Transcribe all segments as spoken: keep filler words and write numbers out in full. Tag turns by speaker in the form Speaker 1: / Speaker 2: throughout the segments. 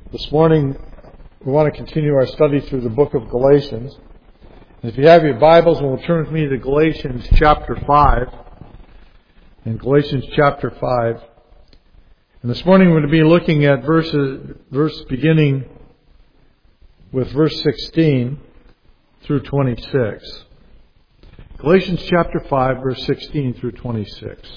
Speaker 1: This morning, we want to continue our study through the book of Galatians. And if you have your Bibles, we'll turn with me to Galatians chapter five. In Galatians chapter five. And this morning we're going to be looking at verses, verse beginning with verse sixteen through twenty-six. Galatians chapter five, verse sixteen through twenty-six.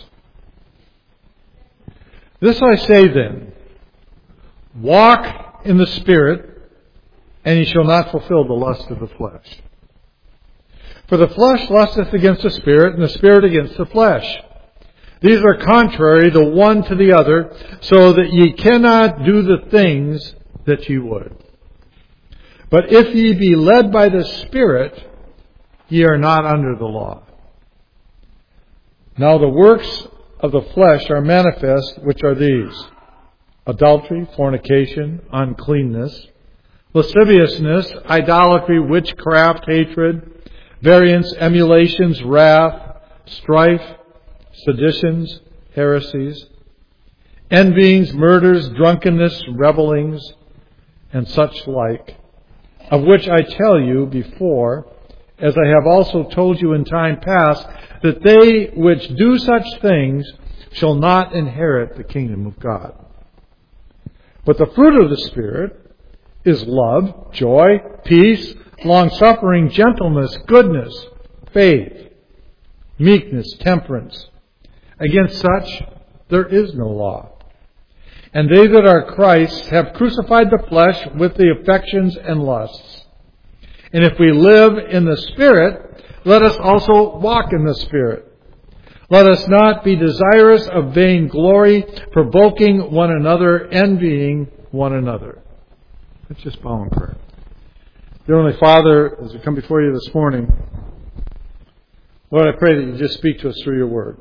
Speaker 1: This I say then, walk in the Spirit, and ye shall not fulfill the lust of the flesh. For the flesh lusteth against the Spirit, and the Spirit against the flesh. These are contrary the one to the other, so that ye cannot do the things that ye would. But if ye be led by the Spirit, ye are not under the law. Now the works of the flesh are manifest, which are these: adultery, fornication, uncleanness, lasciviousness, idolatry, witchcraft, hatred, variance, emulations, wrath, strife, seditions, heresies, envyings, murders, drunkenness, revellings, and such like, of which I tell you before, as I have also told you in time past, that they which do such things shall not inherit the kingdom of God. But the fruit of the Spirit is love, joy, peace, long-suffering, gentleness, goodness, faith, meekness, temperance. Against such there is no law. And they that are Christ's have crucified the flesh with the affections and lusts. And if we live in the Spirit, let us also walk in the Spirit. Let us not be desirous of vain glory, provoking one another, envying one another. Let's just bow in prayer. Dear Heavenly Father, as we come before you this morning, Lord, I pray that you just speak to us through your word.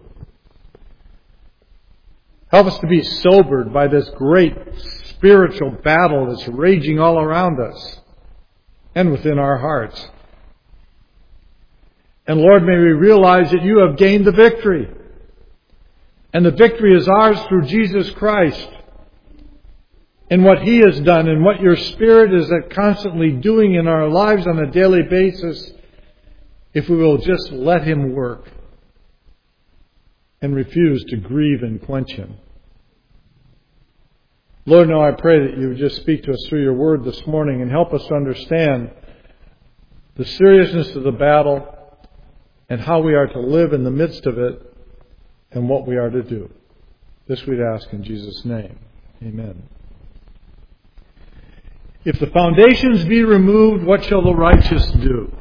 Speaker 1: Help us to be sobered by this great spiritual battle that's raging all around us and within our hearts. And Lord, may we realize that you have gained the victory. And the victory is ours through Jesus Christ. And what He has done and what your Spirit is constantly doing in our lives on a daily basis, if we will just let Him work and refuse to grieve and quench Him. Lord, now I pray that you would just speak to us through your word this morning and help us to understand the seriousness of the battle and how we are to live in the midst of it and what we are to do. This we'd ask in Jesus' name. Amen. If the foundations be removed, what shall the righteous do?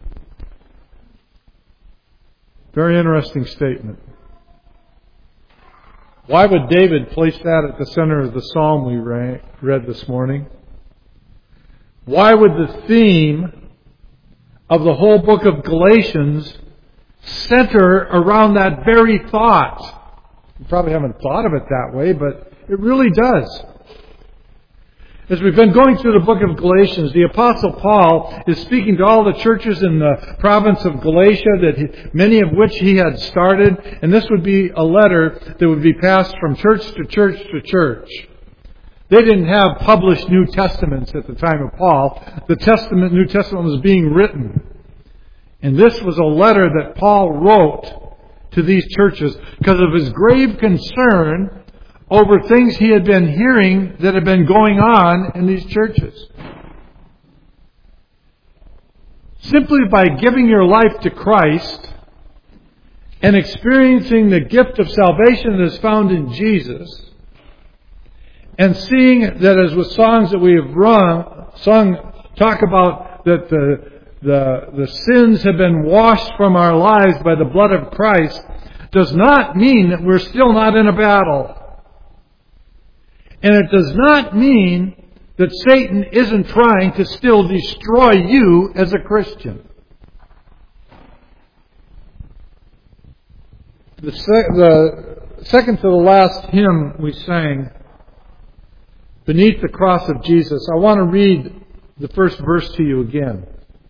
Speaker 1: Very interesting statement. Why would David place that at the center of the psalm we read this morning? Why would the theme of the whole book of Galatians center around that very thought? You probably haven't thought of it that way, but it really does. As we've been going through the book of Galatians, the Apostle Paul is speaking to all the churches in the province of Galatia, that he, many of which he had started, and this would be a letter that would be passed from church to church to church. They didn't have published New Testaments at the time of Paul. The Testament, New Testament was being written. And this was a letter that Paul wrote to these churches because of his grave concern over things he had been hearing that had been going on in these churches. Simply by giving your life to Christ and experiencing the gift of salvation that is found in Jesus, and seeing that, as with songs that we have run, sung, talk about that the, the, the sins have been washed from our lives by the blood of Christ, does not mean that we're still not in a battle. And it does not mean that Satan isn't trying to still destroy you as a Christian. The, se- the second to the last hymn we sang, Beneath the Cross of Jesus, I want to read the first verse to you again.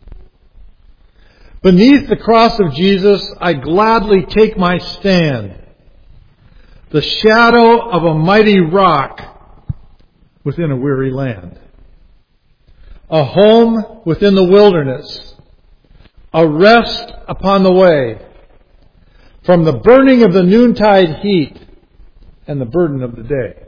Speaker 1: Beneath the cross of Jesus, I gladly take my stand. The shadow of a mighty rock within a weary land. A home within the wilderness. A rest upon the way from the burning of the noontide heat and the burden of the day.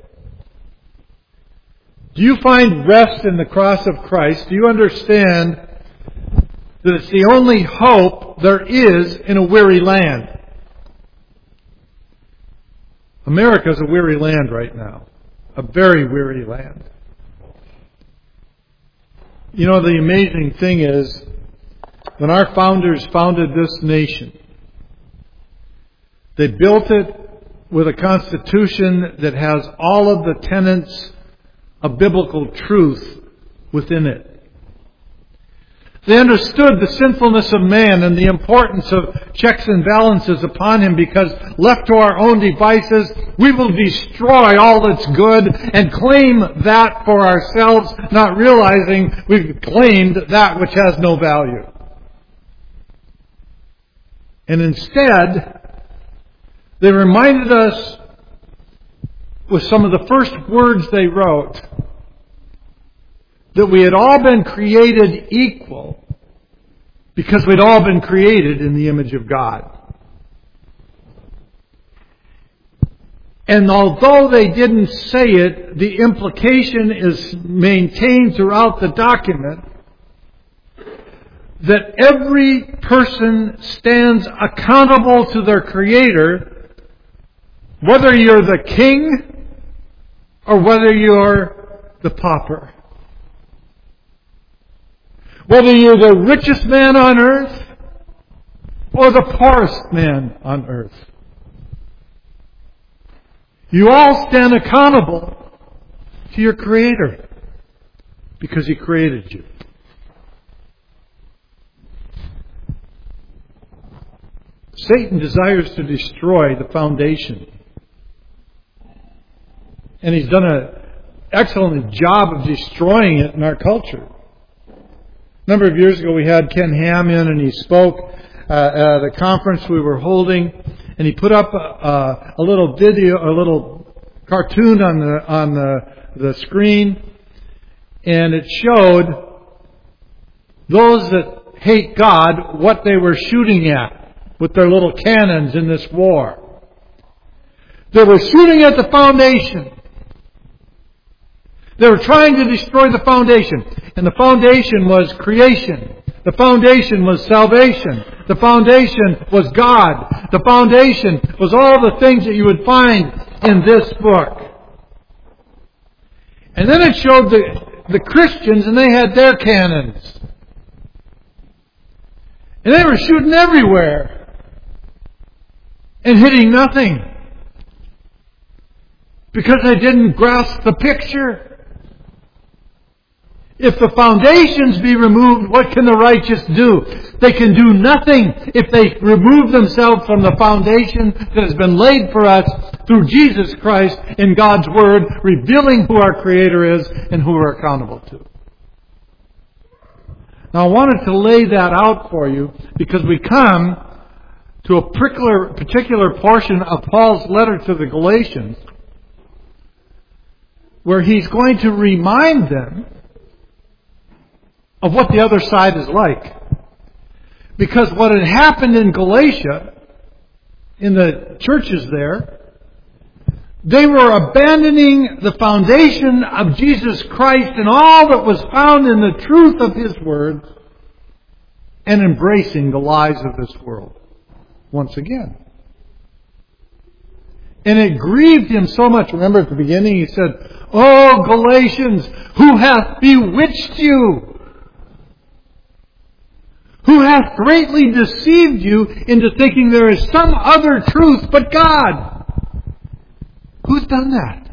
Speaker 1: Do you find rest in the cross of Christ? Do you understand that it's the only hope there is in a weary land? America is a weary land right now. A very weary land. You know, the amazing thing is, when our founders founded this nation, they built it with a constitution that has all of the tenets of biblical truth within it. They understood the sinfulness of man and the importance of checks and balances upon him, because left to our own devices, we will destroy all that's good and claim that for ourselves, not realizing we've claimed that which has no value. And instead, they reminded us with some of the first words they wrote that we had all been created equal because we'd all been created in the image of God. And although they didn't say it, the implication is maintained throughout the document that every person stands accountable to their Creator, whether you're the king or whether you're the pauper. Whether you're the richest man on earth or the poorest man on earth. You all stand accountable to your Creator because He created you. Satan desires to destroy the foundation. And he's done an excellent job of destroying it in our culture. A number of years ago we had Ken Ham in, and he spoke uh, at a conference we were holding, and he put up a, a little video, a little cartoon on the on the, the screen, and it showed those that hate God what they were shooting at with their little cannons in this war. They were shooting at the foundation. They were trying to destroy the foundation. And the foundation was creation. The foundation was salvation. The foundation was God. The foundation was all the things that you would find in this book. And then it showed the, the Christians, and they had their cannons. And they were shooting everywhere and hitting nothing. Because they didn't grasp the picture. If the foundations be removed, what can the righteous do? They can do nothing if they remove themselves from the foundation that has been laid for us through Jesus Christ in God's Word, revealing who our Creator is and who we're accountable to. Now I wanted to lay that out for you because we come to a particular, particular portion of Paul's letter to the Galatians where he's going to remind them of what the other side is like. Because what had happened in Galatia, in the churches there, they were abandoning the foundation of Jesus Christ and all that was found in the truth of His Word and embracing the lies of this world once again. And it grieved him so much. Remember at the beginning he said, "O Galatians, who hath bewitched you? Who hath greatly deceived you into thinking there is some other truth but God?" Who's done that?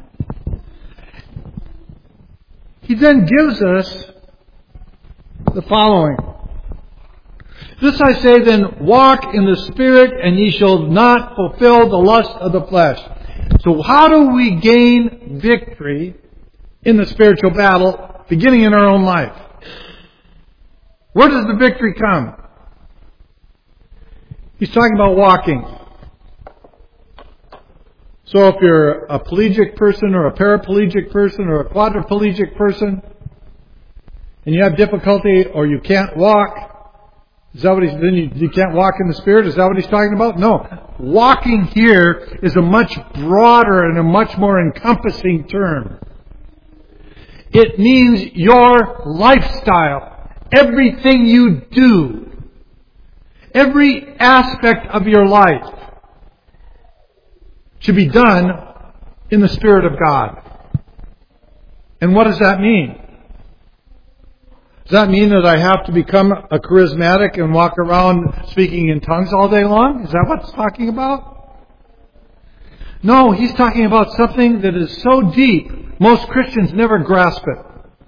Speaker 1: He then gives us the following. "This I say then, walk in the Spirit, and ye shall not fulfill the lust of the flesh." So how do we gain victory in the spiritual battle, beginning in our own life? Where does the victory come? He's talking about walking. So if you're a pelagic person or a paraplegic person or a quadriplegic person, and you have difficulty or you can't walk, is that what he's, then you, you can't walk in the Spirit? Is that what he's talking about? No. Walking here is a much broader and a much more encompassing term. It means your lifestyle. Everything you do. Every aspect of your life should be done in the Spirit of God. And what does that mean? Does that mean that I have to become a charismatic and walk around speaking in tongues all day long? Is that what it's talking about? No, he's talking about something that is so deep, most Christians never grasp it.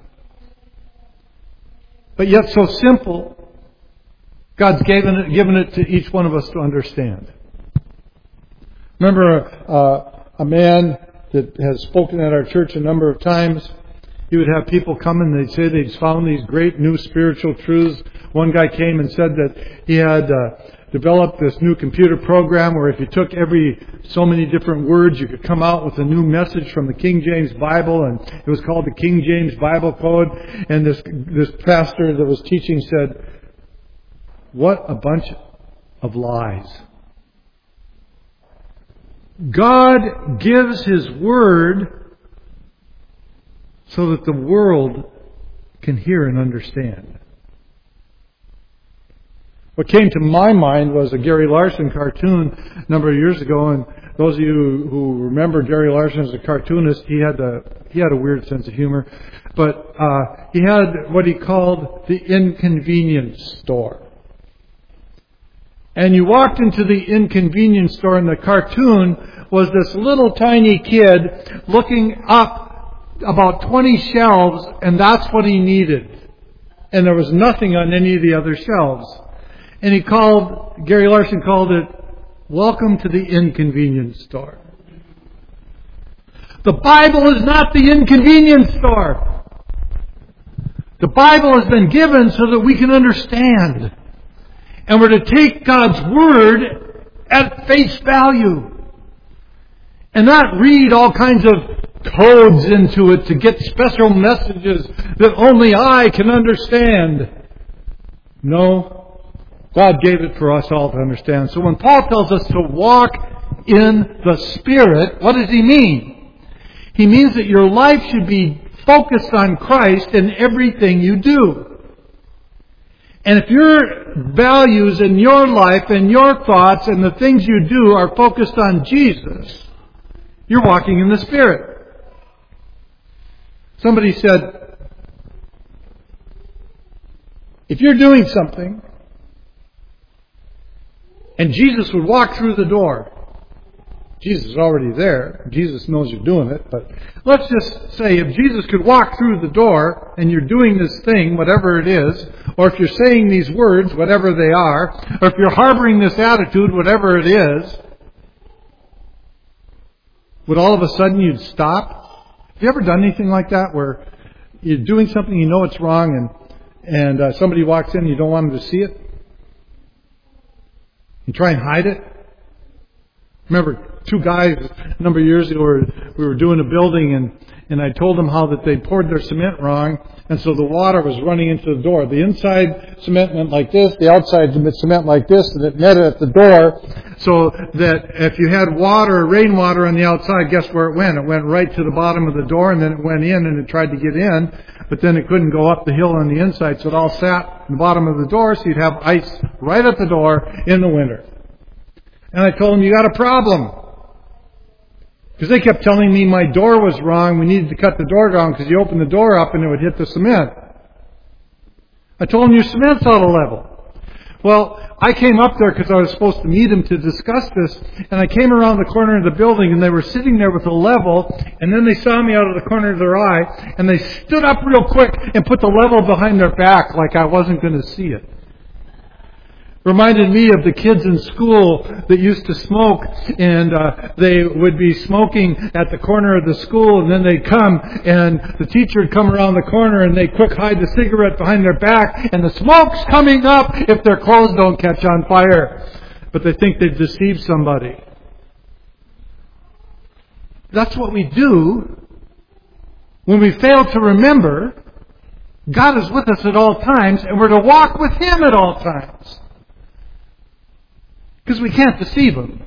Speaker 1: But yet so simple, God's given it, given it to each one of us to understand. Remember uh, a man that has spoken at our church a number of times. He would have people come and they'd say they'd found these great new spiritual truths. One guy came and said that he had uh, developed this new computer program where if you took every so many different words, you could come out with a new message from the King James Bible, and it was called the King James Bible Code. And this this pastor that was teaching said, "What a bunch of lies." God gives His Word so that the world can hear and understand. What came to my mind was a Gary Larson cartoon a number of years ago, and those of you who remember Gary Larson as a cartoonist, he had a he had a weird sense of humor, but uh, he had what he called the inconvenience store. And you walked into the inconvenience store, and the cartoon was this little tiny kid looking up about twenty shelves, and that's what he needed. And there was nothing on any of the other shelves. And he called, Gary Larson called it, "Welcome to the inconvenience store." The Bible is not the inconvenience store. The Bible has been given so that we can understand. And we're to take God's Word at face value. And not read all kinds of codes into it to get special messages that only I can understand. No, God gave it for us all to understand. So when Paul tells us to walk in the Spirit, what does he mean? He means that your life should be focused on Christ in everything you do. And if your values in your life and your thoughts and the things you do are focused on Jesus, you're walking in the Spirit. Somebody said, if you're doing something and Jesus would walk through the door, Jesus is already there. Jesus knows you're doing it. But let's just say if Jesus could walk through the door and you're doing this thing, whatever it is, or if you're saying these words, whatever they are, or if you're harboring this attitude, whatever it is, would all of a sudden you'd stop? Have you ever done anything like that where you're doing something, you know it's wrong, and, and uh, somebody walks in and you don't want them to see it? You try and hide it? Remember, two guys a number of years ago, were, we were doing a building, and, and I told them how that they poured their cement wrong, and so the water was running into the door. The inside cement went like this, the outside cement like this, and it met at the door, so that if you had water, rainwater on the outside, guess where it went? It went right to the bottom of the door, and then it went in, and it tried to get in, but then it couldn't go up the hill on the inside, so it all sat in the bottom of the door, so you'd have ice right at the door in the winter. And I told them, you got a problem. Because they kept telling me my door was wrong. We needed to cut the door down because you open the door up and it would hit the cement. I told them your cement's out of level. Well, I came up there because I was supposed to meet them to discuss this. And I came around the corner of the building and they were sitting there with a level. And then they saw me out of the corner of their eye. And they stood up real quick and put the level behind their back like I wasn't going to see it. Reminded me of the kids in school that used to smoke, and uh, they would be smoking at the corner of the school, and then they'd come, and the teacher would come around the corner, and they'd quick hide the cigarette behind their back, and the smoke's coming up if their clothes don't catch on fire. But they think they've deceived somebody. That's what we do when we fail to remember God is with us at all times, and we're to walk with Him at all times. Because we can't deceive Him.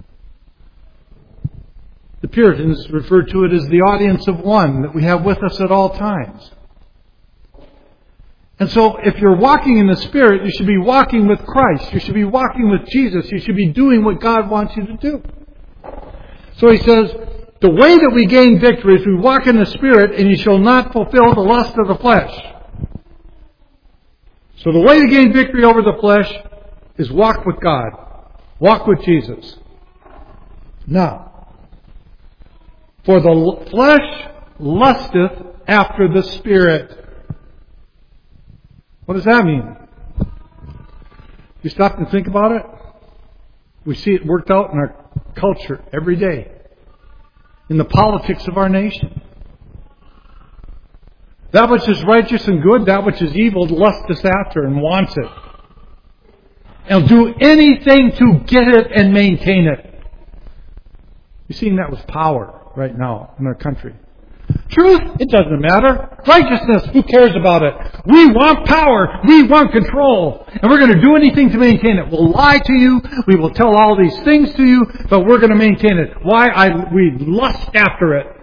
Speaker 1: The Puritans referred to it as the audience of one that we have with us at all times. And so if you're walking in the Spirit, you should be walking with Christ. You should be walking with Jesus. You should be doing what God wants you to do. So he says, the way that we gain victory is we walk in the Spirit, and you shall not fulfill the lust of the flesh. So the way to gain victory over the flesh is walk with God. Walk with Jesus. Now, for the flesh lusteth after the Spirit. What does that mean? You stop and think about it? We see it worked out in our culture every day. In the politics of our nation. That which is righteous and good, that which is evil, lusteth after and wants it. And do anything to get it and maintain it. You're seeing that with power right now in our country. Truth, it doesn't matter. Righteousness, who cares about it? We want power. We want control. And we're going to do anything to maintain it. We'll lie to you. We will tell all these things to you. But we're going to maintain it. Why? I, we lust after it.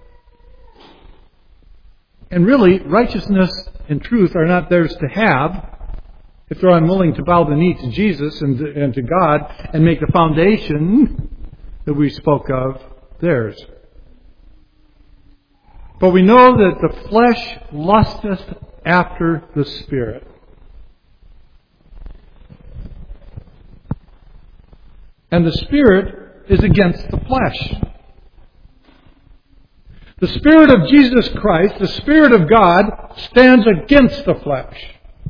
Speaker 1: And really, righteousness and truth are not theirs to have if they're unwilling to bow the knee to Jesus and to, and to God and make the foundation that we spoke of theirs. But we know that the flesh lusteth after the Spirit. And the Spirit is against the flesh. The Spirit of Jesus Christ, the Spirit of God, stands against the flesh.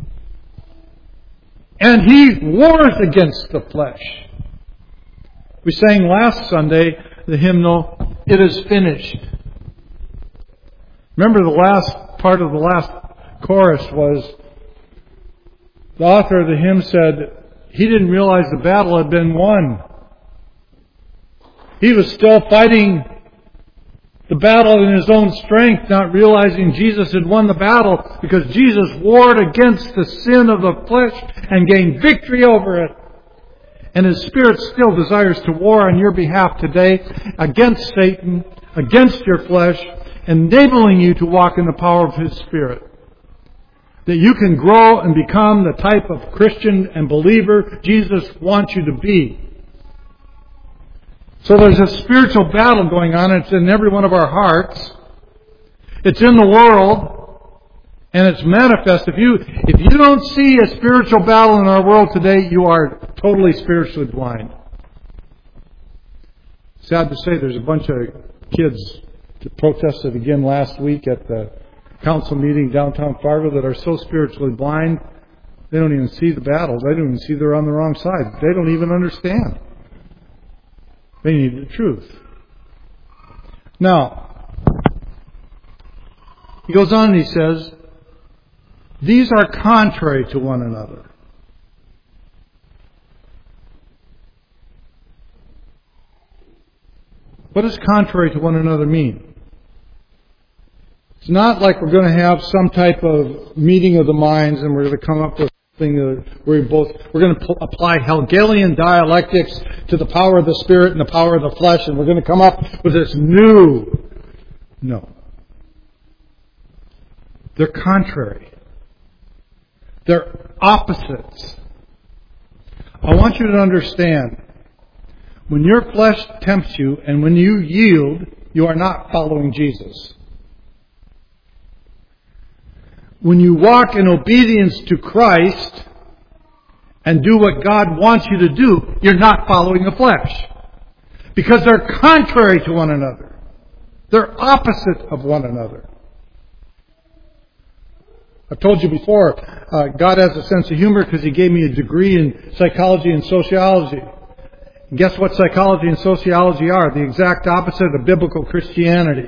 Speaker 1: And He wars against the flesh. We sang last Sunday the hymnal, "It is finished." Remember the last part of the last chorus was, the author of the hymn said, he didn't realize the battle had been won. He was still fighting the battle in his own strength, not realizing Jesus had won the battle because Jesus warred against the sin of the flesh and gained victory over it. And His Spirit still desires to war on your behalf today against Satan, against your flesh, enabling you to walk in the power of His Spirit. That you can grow and become the type of Christian and believer Jesus wants you to be. So there's a spiritual battle going on. It's in every one of our hearts. It's in the world. And it's manifest. If you, if you don't see a spiritual battle in our world today, you are totally spiritually blind. Sad to say, there's a bunch of kids that protested again last week at the council meeting downtown Fargo that are so spiritually blind, they don't even see the battle. They don't even see they're on the wrong side. They don't even understand. They need the truth. Now, he goes on and he says, these are contrary to one another. What does contrary to one another mean? It's not like we're going to have some type of meeting of the minds and we're going to come up with something where we both, we're going to apply Hegelian dialectics to the power of the Spirit and the power of the flesh, and we're going to come up with this new. No. They're contrary. They're opposites. I want you to understand, when your flesh tempts you and when you yield, you are not following Jesus. When you walk in obedience to Christ and do what God wants you to do, you're not following the flesh. Because they're contrary to one another. They're opposite of one another. I've told you before, uh, God has a sense of humor because He gave me a degree in psychology and sociology. And guess what psychology and sociology are? The exact opposite of biblical Christianity.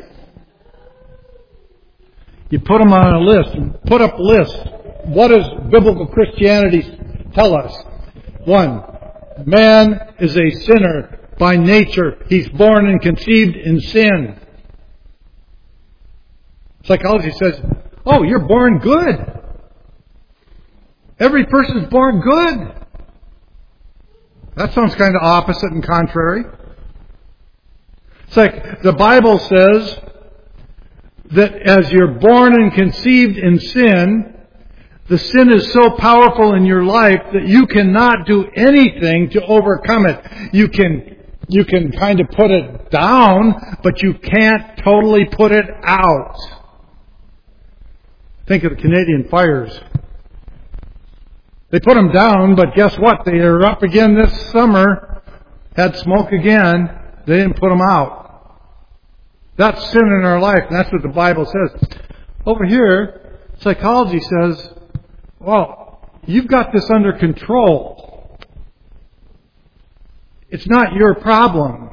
Speaker 1: You put them on a list. Put up a list. What does biblical Christianity tell us? One, man is a sinner by nature. He's born and conceived in sin. Psychology says, oh, you're born good. Every person's born good. That sounds kind of opposite and contrary. It's like the Bible says that as you're born and conceived in sin, the sin is so powerful in your life that you cannot do anything to overcome it. You can, you can kind of put it down, but you can't totally put it out. Think of the Canadian fires. They put them down, but guess what? They are up again this summer, had smoke again. They didn't put them out. That's sin in our life, and that's what the Bible says. Over here, psychology says, well, you've got this under control. It's not your problem.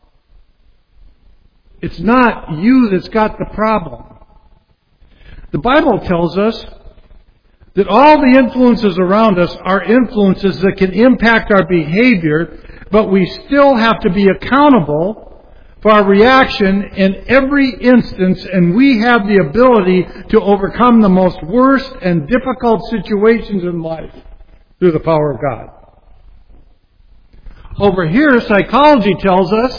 Speaker 1: It's not you that's got the problem. The Bible tells us that all the influences around us are influences that can impact our behavior, but we still have to be accountable for our reaction in every instance, and we have the ability to overcome the most worst and difficult situations in life through the power of God. Over here, psychology tells us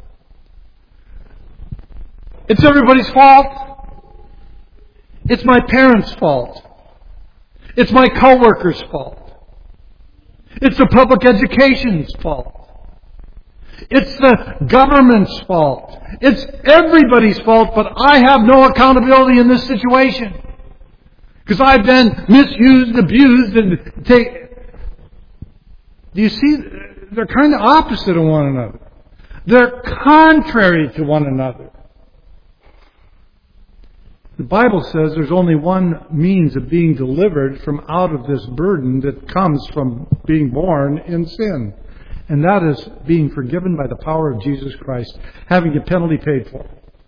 Speaker 1: it's everybody's fault. It's my parents' fault. It's my coworker's fault. It's the public education's fault. It's the government's fault. It's everybody's fault, but I have no accountability in this situation. Because I've been misused, abused, and take... Do you see? They're kind of opposite of one another. They're contrary to one another. The Bible says there's only one means of being delivered from out of this burden that comes from being born in sin. And that is being forgiven by the power of Jesus Christ, having a penalty paid for.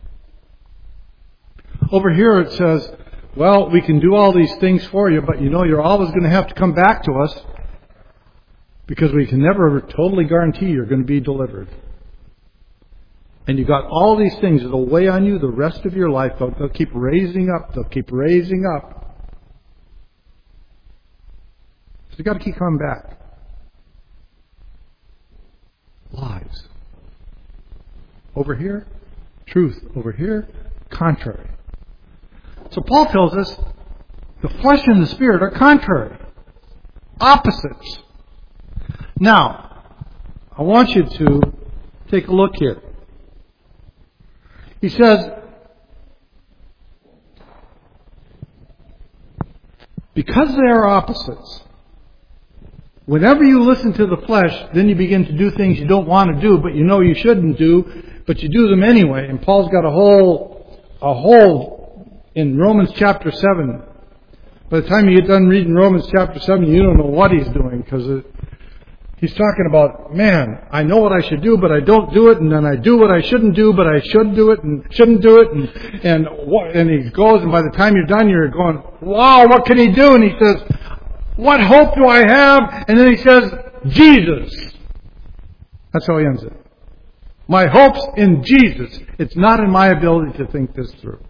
Speaker 1: Over here it says, well, we can do all these things for you, but you know you're always going to have to come back to us because we can never totally guarantee you're going to be delivered. And you've got all these things that will weigh on you the rest of your life. They'll, they'll keep raising up. They'll keep raising up. So you've got to keep coming back. Lies. Over here, truth. Over here, contrary. So Paul tells us the flesh and the spirit are contrary. Opposites. Now, I want you to take a look here. He says, because they are opposites, whenever you listen to the flesh, then you begin to do things you don't want to do, but you know you shouldn't do, but you do them anyway. And Paul's got a whole, a whole in Romans chapter seven. By the time you get done reading Romans chapter seven, you don't know what he's doing, because it, he's talking about, man, I know what I should do, but I don't do it, and then I do what I shouldn't do, but I should do it, and shouldn't do it, and and what, and he goes, and by the time you're done, you're going, wow, what can he do? And he says, what hope do I have? And then he says, Jesus. That's how he ends it. My hope's in Jesus. It's not in my ability to think this through.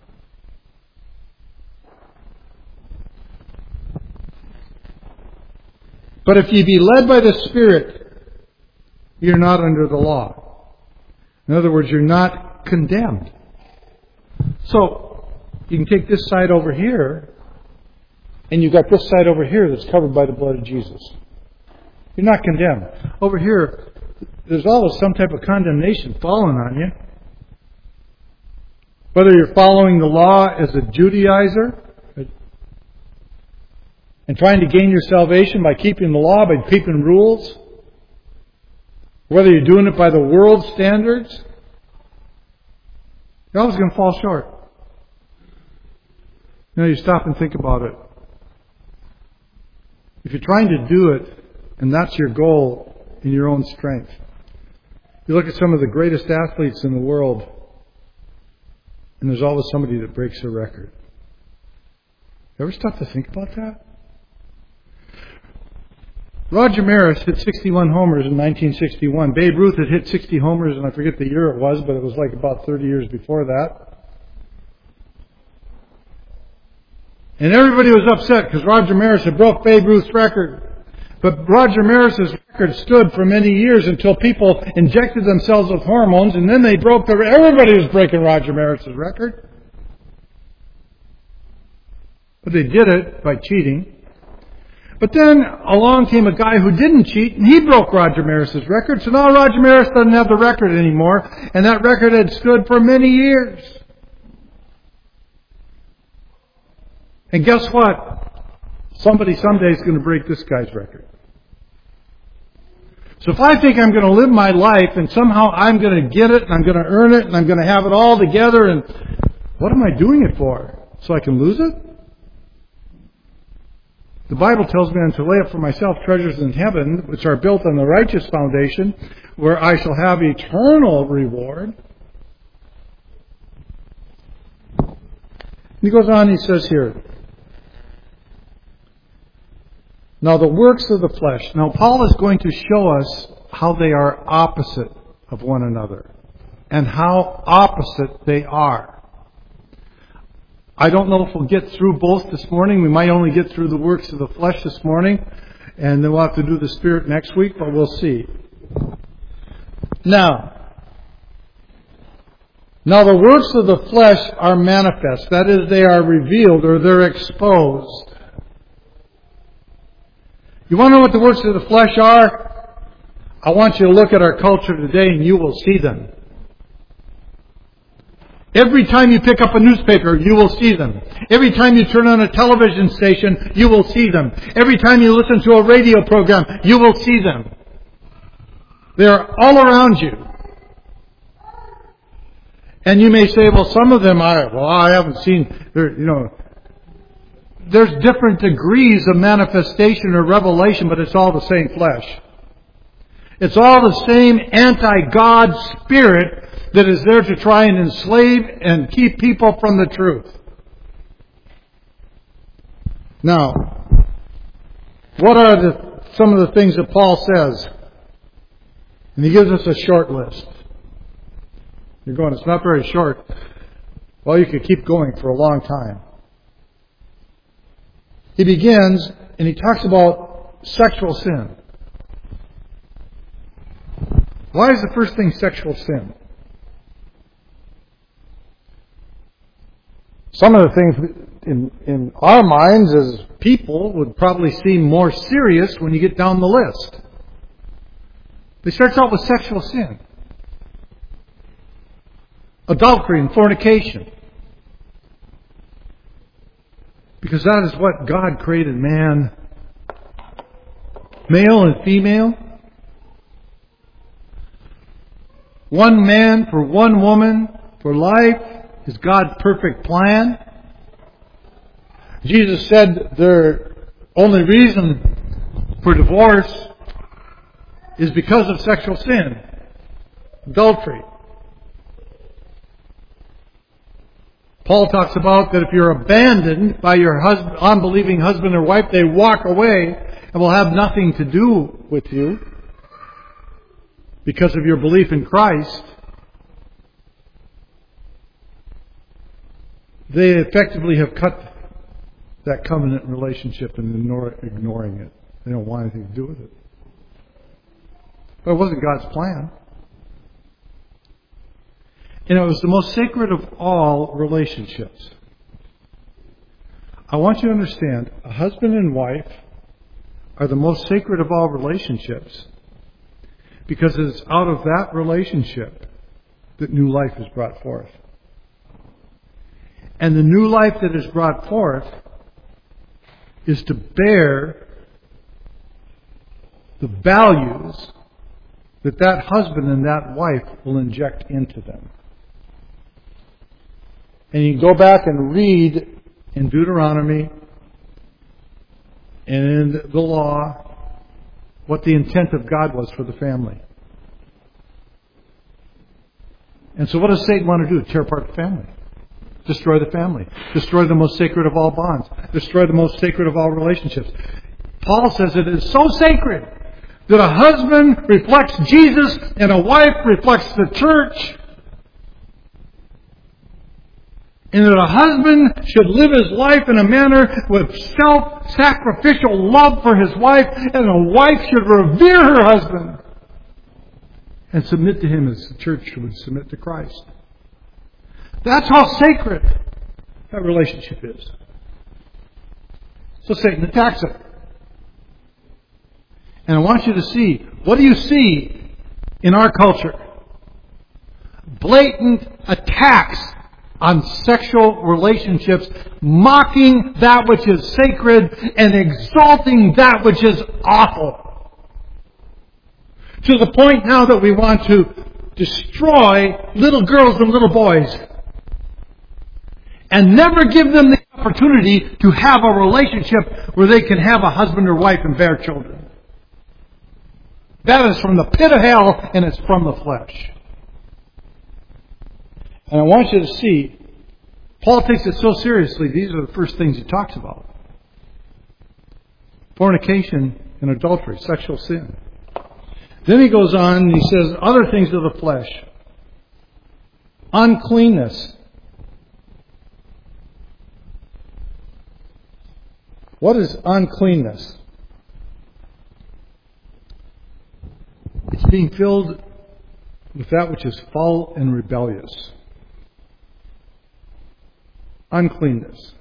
Speaker 1: But if ye be led by the Spirit, you're not under the law. In other words, you're not condemned. So, you can take this side over here, and you've got this side over here that's covered by the blood of Jesus. You're not condemned. Over here, there's always some type of condemnation falling on you. Whether you're following the law as a Judaizer, and trying to gain your salvation by keeping the law, by keeping rules. Whether you're doing it by the world's standards, you're always going to fall short. You know, you stop and think about it. If you're trying to do it, and that's your goal in your own strength. You look at some of the greatest athletes in the world, and there's always somebody that breaks a record. You ever stop to think about that? Roger Maris hit sixty-one homers in nineteen sixty-one. Babe Ruth had hit sixty homers, and I forget the year it was, but it was like about thirty years before that. And everybody was upset because Roger Maris had broke Babe Ruth's record. But Roger Maris's record stood for many years until people injected themselves with hormones, and then they broke the... Everybody was breaking Roger Maris's record. But they did it by cheating. But then along came a guy who didn't cheat, and he broke Roger Maris's record. So now Roger Maris doesn't have the record anymore, and that record had stood for many years. And guess what? Somebody someday is going to break this guy's record. So if I think I'm going to live my life and somehow I'm going to get it and I'm going to earn it and I'm going to have it all together, and what am I doing it for? So I can lose it? The Bible tells me I'm to lay up for myself treasures in heaven, which are built on the righteous foundation, where I shall have eternal reward. And he goes on, he says here, now the works of the flesh. Now Paul is going to show us how they are opposite of one another and how opposite they are. I don't know if we'll get through both this morning. We might only get through the works of the flesh this morning, and then we'll have to do the Spirit next week, but we'll see. Now, now the works of the flesh are manifest. That is, they are revealed or they're exposed. You want to know what the works of the flesh are? I want you to look at our culture today and you will see them. Every time you pick up a newspaper, you will see them. Every time you turn on a television station, you will see them. Every time you listen to a radio program, you will see them. They're all around you. And you may say, well, some of them I, well, I haven't seen, you know, there's different degrees of manifestation or revelation, but it's all the same flesh. It's all the same anti-God spirit that is there to try and enslave and keep people from the truth. Now, what are the, some of the things that Paul says? And he gives us a short list. You're going, it's not very short. Well, you could keep going for a long time. He begins and he talks about sexual sin. Why is the first thing sexual sin? Some of the things in, in our minds as people would probably seem more serious when you get down the list. He starts out with sexual sin. Adultery and fornication. Because that is what God created man, male and female. One man for one woman for life is God's perfect plan. Jesus said the only reason for divorce is because of sexual sin, adultery. Paul talks about that if you're abandoned by your husband, unbelieving husband or wife, they walk away and will have nothing to do with you because of your belief in Christ. They effectively have cut that covenant relationship and ignore, ignoring it. They don't want anything to do with it. But it wasn't God's plan. You know, it was the most sacred of all relationships. I want you to understand, a husband and wife are the most sacred of all relationships because it's out of that relationship that new life is brought forth. And the new life that is brought forth is to bear the values that that husband and that wife will inject into them. And you go back and read in Deuteronomy and in the law what the intent of God was for the family. And so what does Satan want to do? Tear apart the family. Destroy the family. Destroy the most sacred of all bonds. Destroy the most sacred of all relationships. Paul says it is so sacred that a husband reflects Jesus and a wife reflects the church. And that a husband should live his life in a manner with self-sacrificial love for his wife, and a wife should revere her husband and submit to him as the church would submit to Christ. That's how sacred that relationship is. So Satan attacks it. And I want you to see, what do you see in our culture? Blatant attacks on sexual relationships, mocking that which is sacred and exalting that which is awful. To the point now that we want to destroy little girls and little boys and never give them the opportunity to have a relationship where they can have a husband or wife and bear children. That is from the pit of hell, and it's from the flesh. And I want you to see, Paul takes it so seriously, these are the first things he talks about. Fornication and adultery, sexual sin. Then he goes on and he says other things of the flesh. Uncleanness. What is uncleanness? It's being filled with that which is foul and rebellious. Uncleanness.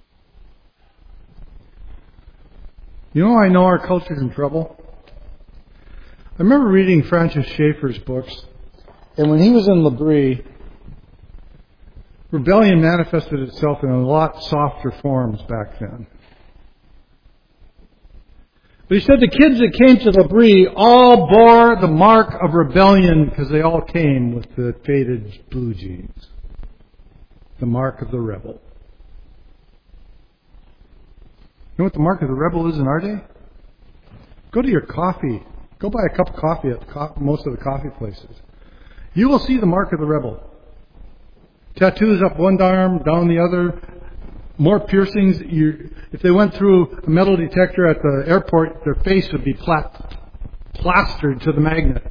Speaker 1: You know, I know our culture's in trouble. I remember reading Francis Schaeffer's books, and when he was in L'Abri, rebellion manifested itself in a lot softer forms back then. But he said the kids that came to L'Abri all bore the mark of rebellion because they all came with the faded blue jeans. The mark of the rebel. You know what the mark of the rebel is in our day? Go to your coffee. Go buy a cup of coffee at co- most of the coffee places. You will see the mark of the rebel. Tattoos up one arm, down the other. More piercings. You, if they went through a metal detector at the airport, their face would be plat- plastered to the magnet.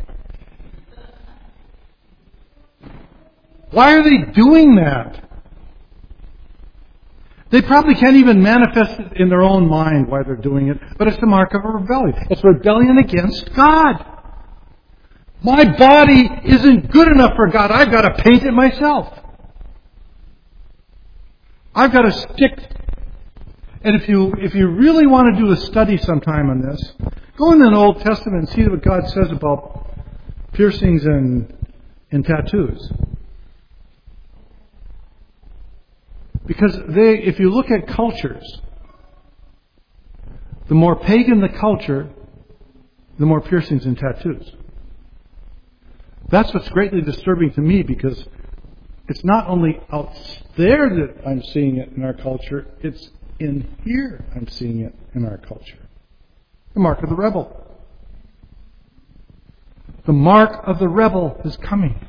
Speaker 1: Why are they doing that? They probably can't even manifest it in their own mind why they're doing it, but it's the mark of a rebellion. It's rebellion against God. My body isn't good enough for God. I've got to paint it myself. I've got to stick. And if you if you really want to do a study sometime on this, go in the Old Testament and see what God says about piercings and, and tattoos. Because they, if you look at cultures, the more pagan the culture, the more piercings and tattoos. That's what's greatly disturbing to me, because it's not only out there that I'm seeing it in our culture, it's in here I'm seeing it in our culture. The mark of the rebel. The mark of the rebel is coming.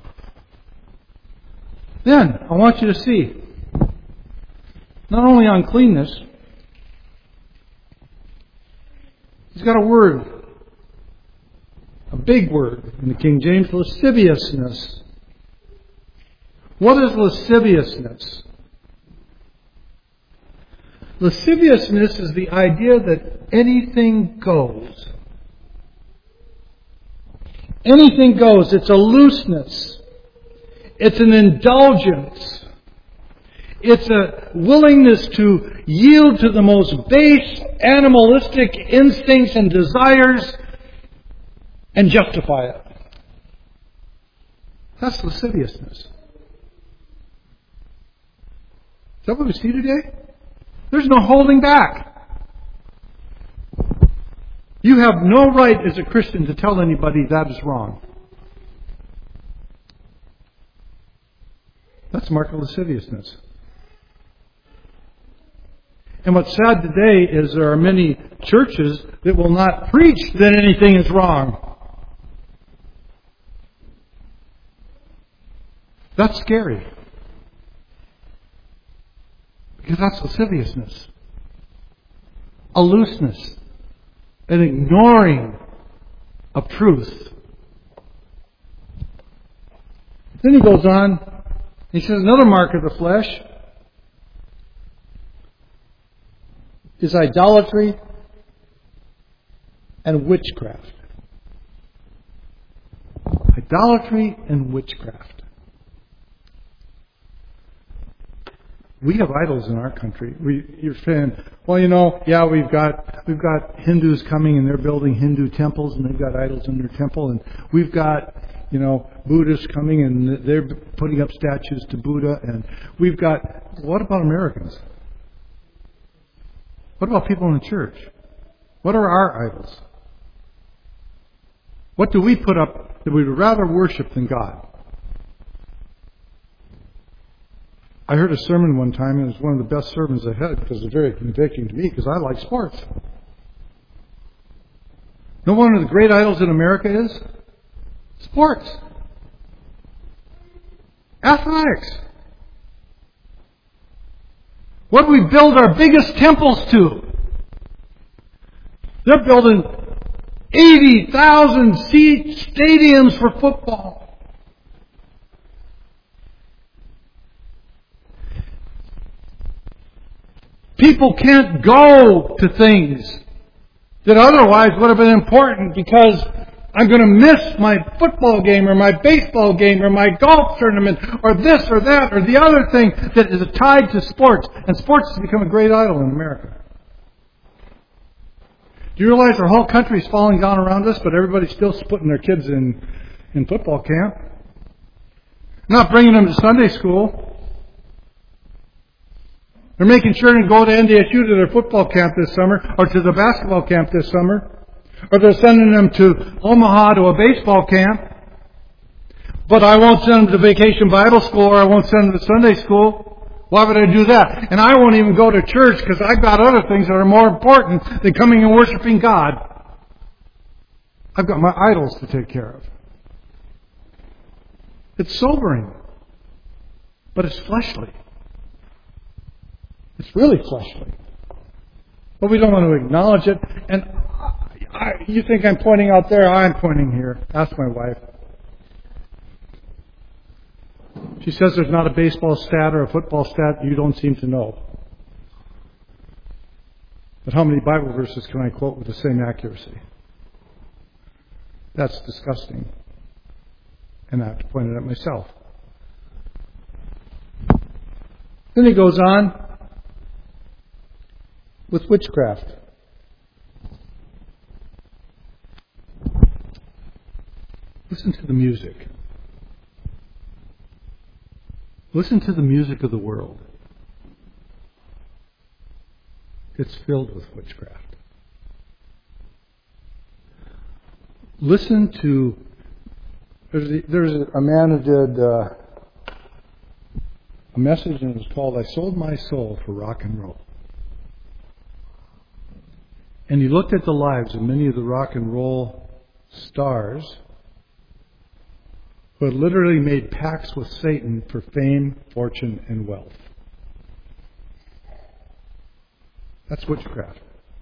Speaker 1: Then, I want you to see, not only uncleanness, he's got a word, a big word in the King James, lasciviousness. What is lasciviousness? Lasciviousness is the idea that anything goes. Anything goes. It's a looseness. It's an indulgence. It's a willingness to yield to the most base animalistic instincts and desires and justify it. That's lasciviousness. Is that what we see today? There's no holding back. You have no right as a Christian to tell anybody that is wrong. That's mark of lasciviousness. And what's sad today is there are many churches that will not preach that anything is wrong. That's scary. Because that's lasciviousness. A looseness. an ignoring of truth. Then he goes on, he says another mark of the flesh is idolatry and witchcraft. Idolatry and witchcraft. We have idols in our country. We, you're saying, well, you know, yeah, we've got we've got Hindus coming and they're building Hindu temples and they've got idols in their temple, and we've got, you know, Buddhists coming and they're putting up statues to Buddha, and we've got. What about Americans? What about people in the church? What are our idols? What do we put up that we would rather worship than God? I heard a sermon one time, and it was one of the best sermons I had because it's very convicting to me because I like sports. You know what one of the great idols in America is? Sports. Athletics. What do we build our biggest temples to? They're building eighty thousand seat stadiums for football. People can't go to things that otherwise would have been important because I'm going to miss my football game or my baseball game or my golf tournament or this or that or the other thing that is tied to sports. And sports has become a great idol in America. Do you realize our whole country is falling down around us, but everybody's still putting their kids in, in football camp? Not bringing them to Sunday school. They're making sure to go to N D S U to their football camp this summer, or to the basketball camp this summer, or they're sending them to Omaha to a baseball camp. But I won't send them to Vacation Bible School, or I won't send them to Sunday school. Why would I do that? And I won't even go to church because I've got other things that are more important than coming and worshiping God. I've got my idols to take care of. It's sobering, but it's fleshly. It's really fleshly. But we don't want to acknowledge it. And I, I, you think I'm pointing out there, I'm pointing here. Ask my wife. She says there's not a baseball stat or a football stat you don't seem to know. But how many Bible verses can I quote with the same accuracy? That's disgusting. And I have to point it at myself. Then he goes on with witchcraft. Listen to the music. Listen to the music of the world. It's filled with witchcraft. Listen to... There's a, there's a man who did uh, a message, and it was called, I Sold My Soul for Rock and Roll. And he looked at the lives of many of the rock and roll stars who had literally made pacts with Satan for fame, fortune, and wealth. That's witchcraft.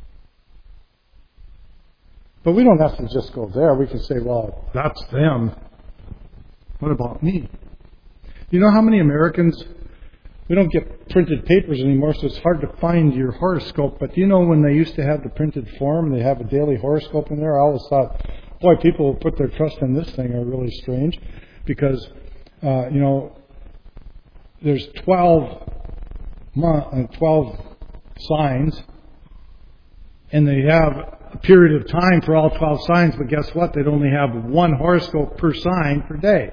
Speaker 1: But we don't have to just go there. We can say, well, that's them. What about me? You know how many Americans... We don't get printed papers anymore, so it's hard to find your horoscope. But do you know when they used to have the printed form, they have a daily horoscope in there? I always thought, boy, people who put their trust in this thing are really strange. Because, uh, you know, there's twelve, month, twelve signs, and they have a period of time for all twelve signs, but guess what? They'd only have one horoscope per sign per day.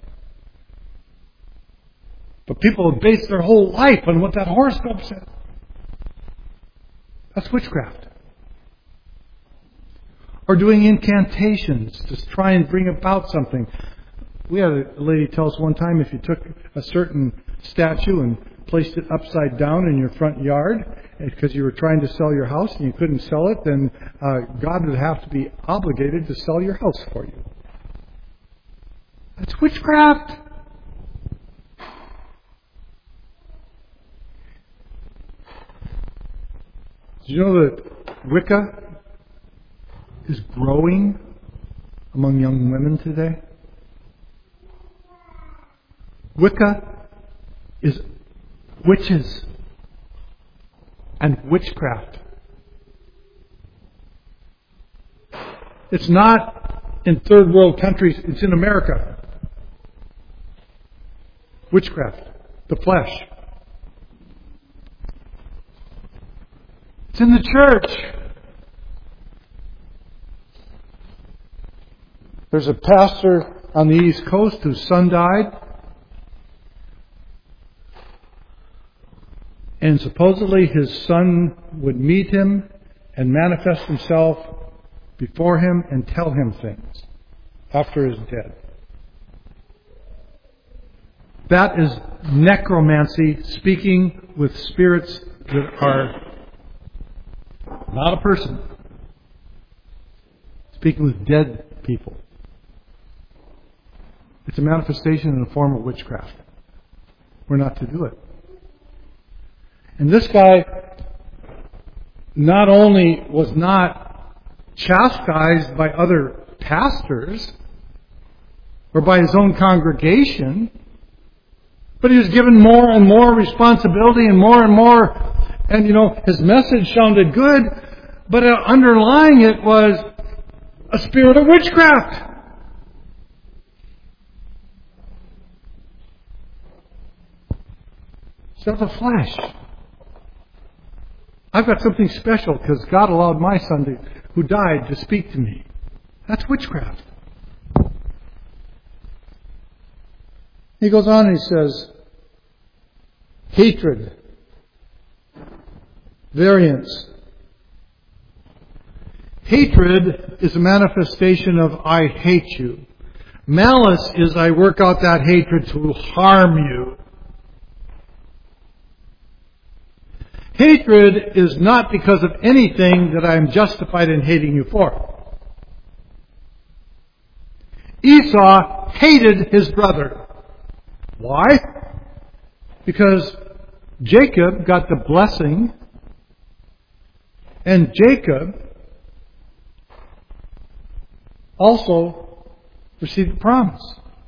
Speaker 1: But people have based their whole life on what that horoscope said. That's witchcraft. Or doing incantations to try and bring about something. We had a lady tell us one time, if you took a certain statue and placed it upside down in your front yard because you were trying to sell your house and you couldn't sell it, then uh, God would have to be obligated to sell your house for you. That's witchcraft. Did you know that Wicca is growing among young women today? Wicca is witches and witchcraft. It's not in third world countries, it's in America. Witchcraft, the flesh. It's in the church. There's a pastor on the East Coast whose son died. And supposedly his son would meet him and manifest himself before him and tell him things after he's dead. That is necromancy, speaking with spirits that are not a person. Speaking with dead people. It's a manifestation in the form of witchcraft. We're not to do it. And this guy not only was not chastised by other pastors or by his own congregation, but he was given more and more responsibility and more and more. And, you know, his message sounded good, but underlying it was a spirit of witchcraft. It's of the flesh. I've got something special because God allowed my son to, who died to speak to me. That's witchcraft. He goes on and he says, hatred, variance. Hatred is a manifestation of I hate you. Malice is I work out that hatred to harm you. Hatred is not because of anything that I am justified in hating you for. Esau hated his brother. Why? Because Jacob got the blessing, and Jacob also received the promise.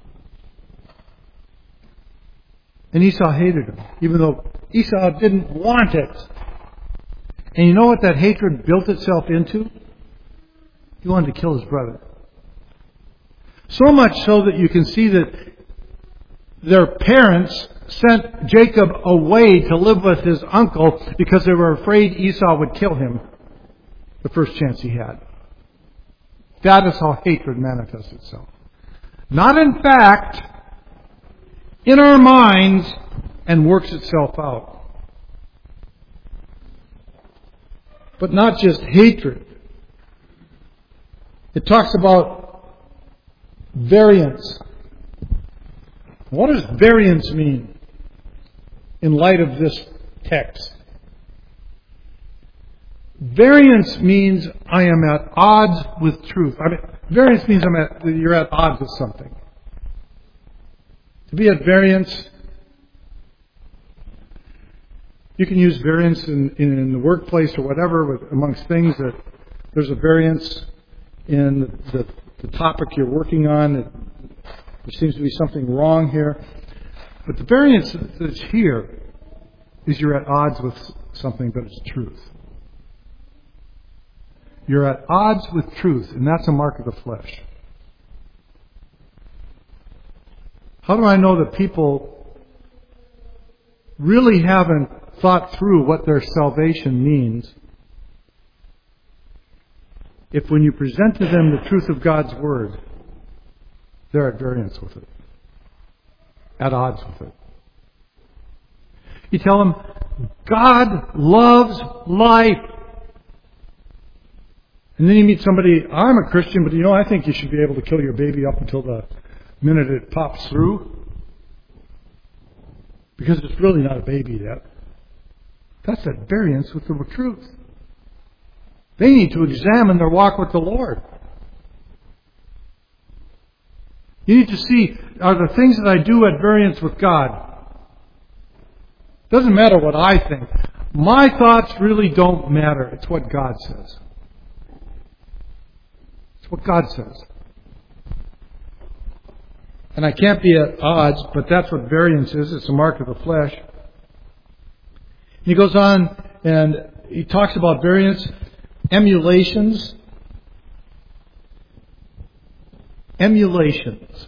Speaker 1: And Esau hated him, even though Esau didn't want it. And you know what that hatred built itself into? He wanted to kill his brother. So much so that you can see that their parents sent Jacob away to live with his uncle because they were afraid Esau would kill him the first chance he had. That is how hatred manifests itself. Not in fact, in our minds, and works itself out. But not just hatred. It talks about variance. What does variance mean in light of this text? Variance means I am at odds with truth. I mean, variance means I'm at, you're at odds with something. To be at variance, you can use variance in, in, in the workplace or whatever with, amongst things that there's a variance in the, the topic you're working on. That there seems to be something wrong here. But the variance that's here is you're at odds with something, but it's truth. You're at odds with truth, and that's a mark of the flesh. How do I know that people really haven't thought through what their salvation means if when you present to them the truth of God's Word, they're at variance with it, at odds with it? You tell them, God loves life. And then you meet somebody, I'm a Christian, but you know, I think you should be able to kill your baby up until the minute it pops through. Because it's really not a baby yet. That's at variance with the truth. They need to examine their walk with the Lord. You need to see, are the things that I do at variance with God? Doesn't matter what I think. My thoughts really don't matter. It's what God says. It's what God says. And I can't be at odds, but that's what variance is. It's a mark of the flesh. He goes on and he talks about variance, emulations. Emulations.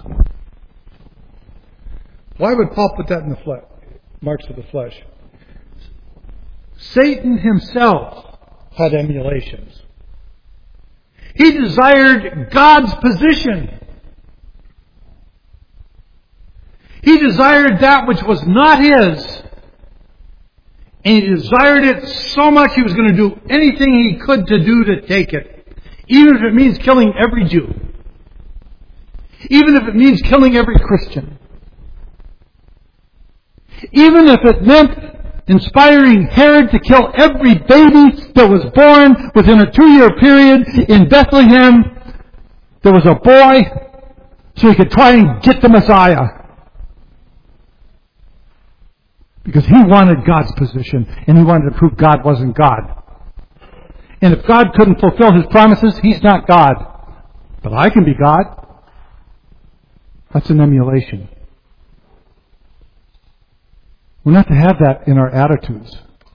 Speaker 1: Why would Paul put that in the flesh? Marks of the flesh. Satan himself had emulations. He desired God's position. He desired that which was not his. And he desired it so much he was going to do anything he could to do to take it. Even if it means killing every Jew. Even if it means killing every Christian. Even if it meant inspiring Herod to kill every baby that was born within a two-year period in Bethlehem. There was a boy, so he could try and get the Messiah. Because he wanted God's position, and he wanted to prove God wasn't God. And if God couldn't fulfill His promises, He's not God. But I can be God. That's an emulation. We're not to have that in our attitudes.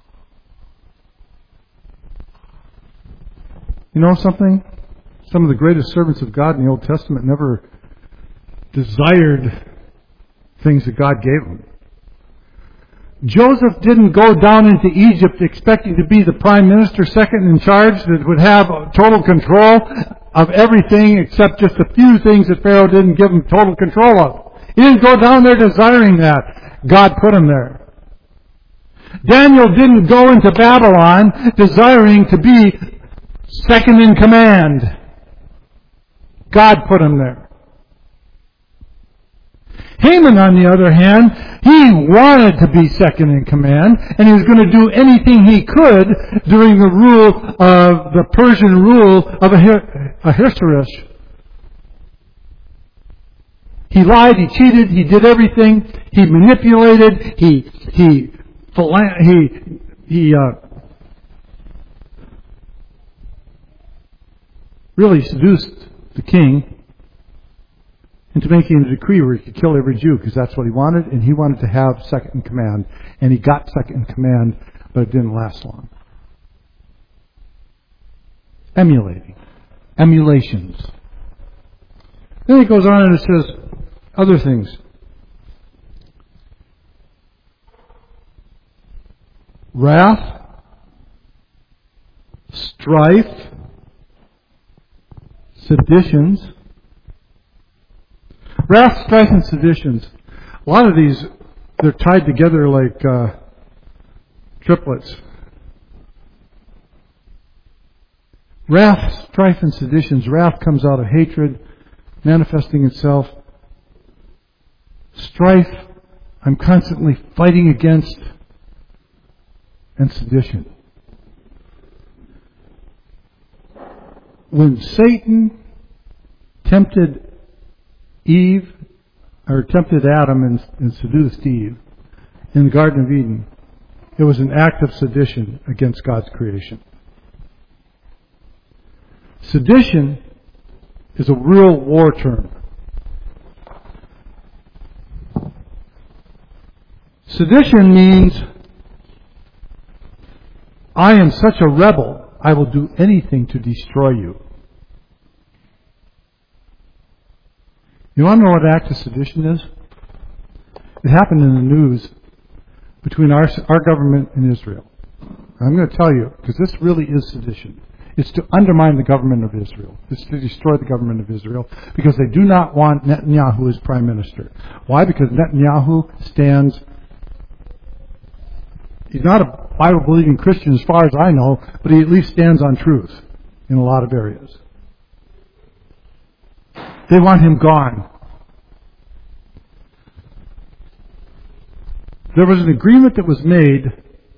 Speaker 1: You know something? Some of the greatest servants of God in the Old Testament never desired things that God gave them. Joseph didn't go down into Egypt expecting to be the prime minister, second in charge, that would have total control of everything except just a few things that Pharaoh didn't give him total control of. He didn't go down there desiring that. God put him there. Daniel didn't go into Babylon desiring to be second in command. God put him there. Haman, on the other hand, he wanted to be second in command, and he was going to do anything he could during the rule of the Persian rule of Ahasuerus. He lied, he cheated, he did everything, he manipulated, he he he he uh, really seduced the king into making a decree where he could kill every Jew, because that's what he wanted, and he wanted to have second in command. And he got second in command, but it didn't last long. Emulating. Emulations. Then he goes on and it says other things. Wrath, strife, seditions. Wrath, strife, and seditions. A lot of these, they're tied together like uh, triplets. Wrath, strife, and seditions. Wrath comes out of hatred, manifesting itself. Strife, I'm constantly fighting against. And sedition. When Satan tempted Eve, or tempted Adam and, and seduced Eve in the Garden of Eden, it was an act of sedition against God's creation. Sedition is a real war term. Sedition means, I am such a rebel, I will do anything to destroy you. You want to know what act of sedition is? It happened in the news between our, our government and Israel. I'm going to tell you, because this really is sedition. It's to undermine the government of Israel. It's to destroy the government of Israel, because they do not want Netanyahu as prime minister. Why? Because Netanyahu stands... He's not a Bible-believing Christian as far as I know, but he at least stands on truth in a lot of areas. They want him gone. There was an agreement that was made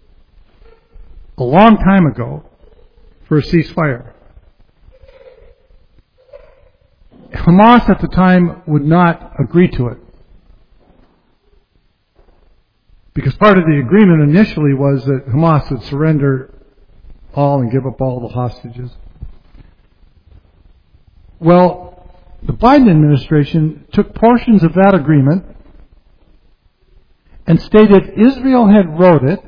Speaker 1: a long time ago for a ceasefire. Hamas at the time would not agree to it. Because part of the agreement initially was that Hamas would surrender all and give up all the hostages.
Speaker 2: Well, the Biden administration took portions of that agreement and stated Israel had wrote it,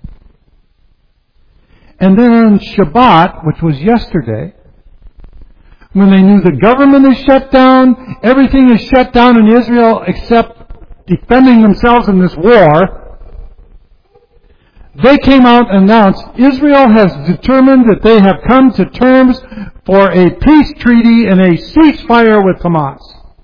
Speaker 2: and then on Shabbat, which was yesterday, when they knew the government is shut down, everything is shut down in Israel except defending themselves in this war, they came out and announced Israel has determined that they have come to terms for a peace treaty and a ceasefire with Hamas.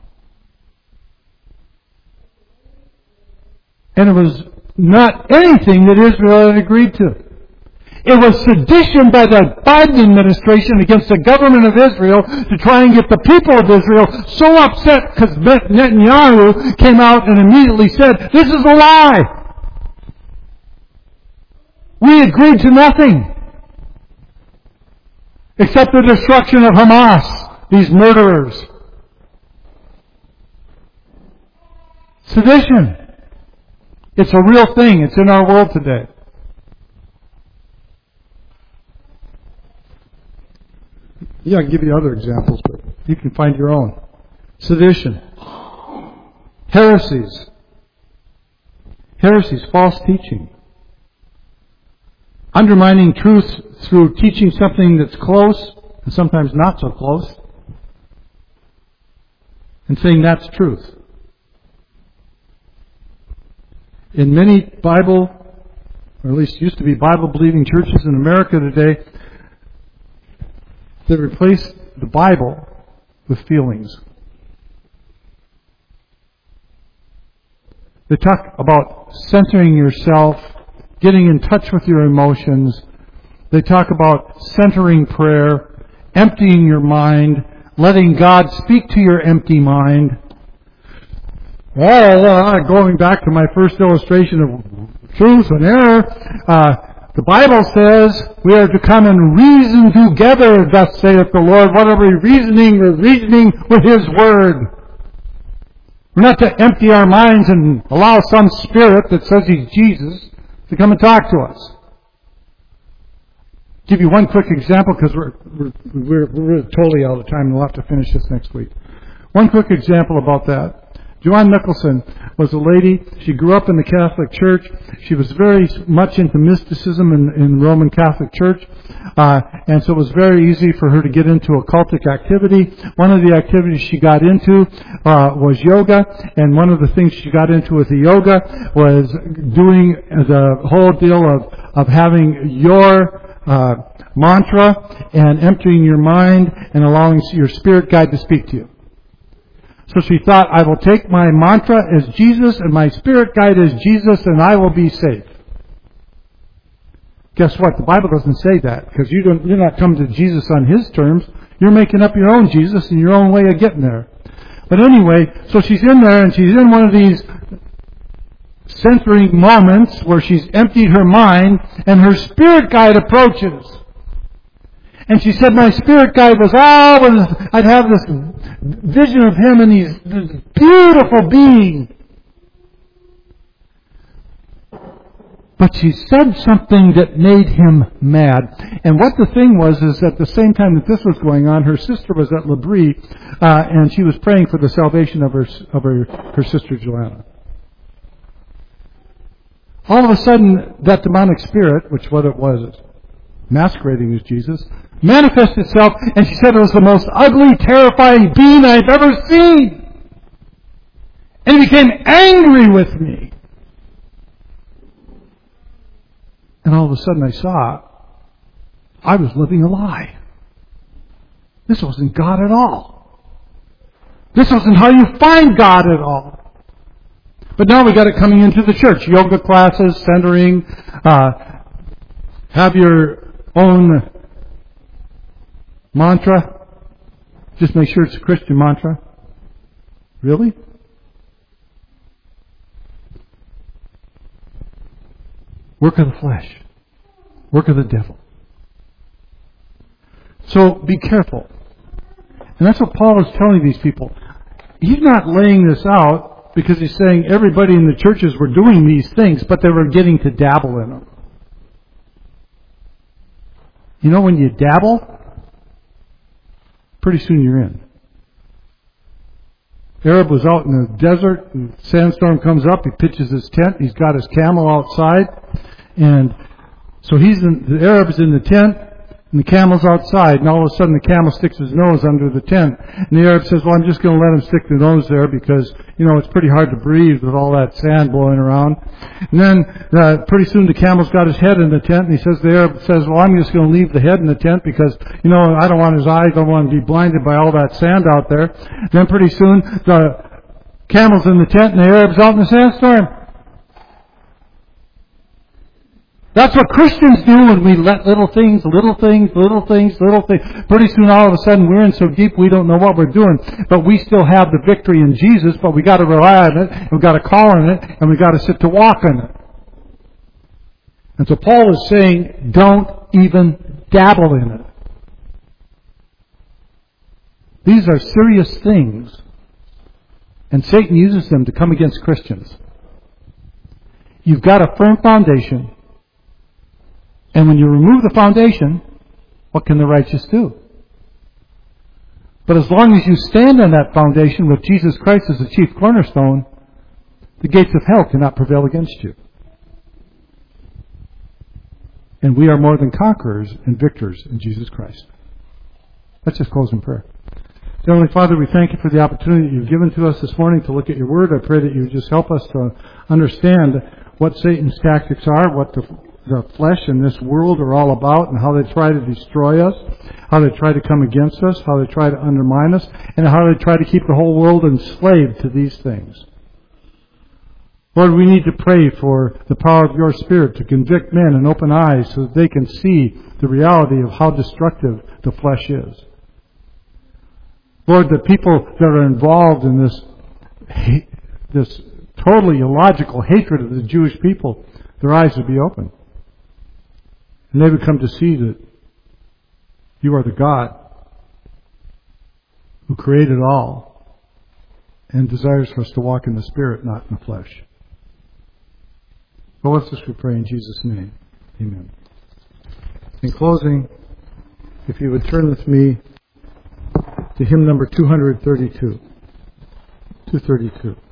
Speaker 2: And it was not anything that Israel had agreed to. It was sedition by the Biden administration against the government of Israel to try and get the people of Israel so upset because Netanyahu came out and immediately said, this is a lie. We agreed to nothing except the destruction of Hamas, these murderers. Sedition. It's a real thing. It's in our world today. Yeah, I can give you other examples, but you can find your own. Sedition. Heresies. Heresies, false teaching. Undermining truth through teaching something that's close, and sometimes not so close, and saying that's truth. In many Bible, or at least used to be Bible-believing churches in America today, they replace the Bible with feelings. They talk about centering yourself, getting in touch with your emotions. They talk about centering prayer, emptying your mind, letting God speak to your empty mind. Well, going back to my first illustration of truth and error, uh, the Bible says we are to come and reason together, thus saith the Lord. What are we reasoning? We're reasoning with His Word. We're not to empty our minds and allow some spirit that says He's Jesus to come and talk to us. Give you one quick example because we're, we're, we're, we're totally out of time and we'll have to finish this next week. One quick example about that. Joanne Nicholson was a lady. She grew up in the Catholic Church. She was very much into mysticism in, in the Roman Catholic Church. Uh, and so it was very easy for her to get into occultic activity. One of the activities she got into uh, was yoga. And one of the things she got into with the yoga was doing the whole deal of, of having your uh, mantra and emptying your mind and allowing your spirit guide to speak to you. So she thought, I will take my mantra as Jesus and my spirit guide as Jesus and I will be safe. Guess what? The Bible doesn't say that because you don't, you're not coming to Jesus on His terms. You're making up your own Jesus and your own way of getting there. But anyway, so she's in there and she's in one of these centering moments where she's emptied her mind and her spirit guide approaches. And she said, my spirit guide was always, I'd have this vision of him and he's this beautiful being. But she said something that made him mad. And what the thing was is at the same time that this was going on, her sister was at L'Abri, uh, and she was praying for the salvation of her, of her, her sister Joanna. All of a sudden, that demonic spirit, which what it was, masquerading as Jesus, manifested itself, and she said it was the most ugly, terrifying being I've ever seen. And he became angry with me. And all of a sudden I saw I was living a lie. This wasn't God at all. This wasn't how you find God at all. But now we got it coming into the church. Yoga classes, centering, uh, have your own mantra. Just make sure it's a Christian mantra. Really? Work of the flesh. Work of the devil. So be careful. And that's what Paul is telling these people. He's not laying this out because he's saying everybody in the churches were doing these things, but they were getting to dabble in them. You know, when you dabble, pretty soon you're in. Arab was out in the desert, and a sandstorm comes up, he pitches his tent, he's got his camel outside, and so he's in, the Arab's in the tent, and the camel's outside, and all of a sudden the camel sticks his nose under the tent. And the Arab says, well, I'm just going to let him stick the nose there because, you know, it's pretty hard to breathe with all that sand blowing around. And then uh, pretty soon the camel's got his head in the tent, and he says, the Arab says, well, I'm just going to leave the head in the tent because, you know, I don't want his eyes, I don't want to be blinded by all that sand out there. And then pretty soon the camel's in the tent, and the Arab's out in the sandstorm. That's what Christians do when we let little things, little things, little things, little things. Pretty soon all of a sudden we're in so deep we don't know what we're doing. But we still have the victory in Jesus, but we got to rely on it, and we've got to call on it, and we've got to sit to walk on it. And so Paul is saying, don't even dabble in it. These are serious things, and Satan uses them to come against Christians. You've got a firm foundation. And when you remove the foundation, what can the righteous do? But as long as you stand on that foundation with Jesus Christ as the chief cornerstone, the gates of hell cannot prevail against you. And we are more than conquerors and victors in Jesus Christ. Let's just close in prayer. Heavenly Father, we thank you for the opportunity you've given to us this morning to look at your word. I pray that you would just help us to understand what Satan's tactics are, what the the flesh and this world are all about, and how they try to destroy us, how they try to come against us, how they try to undermine us, and how they try to keep the whole world enslaved to these things. Lord, we need to pray for the power of your Spirit to convict men and open eyes so that they can see the reality of how destructive the flesh is. Lord, the people that are involved in this, this totally illogical hatred of the Jewish people, their eyes would be open. And they would come to see that you are the God who created all and desires for us to walk in the Spirit, not in the flesh. Well, let's just pray in Jesus' name. Amen. In closing, if you would turn with me to hymn number two thirty-two. two thirty-two.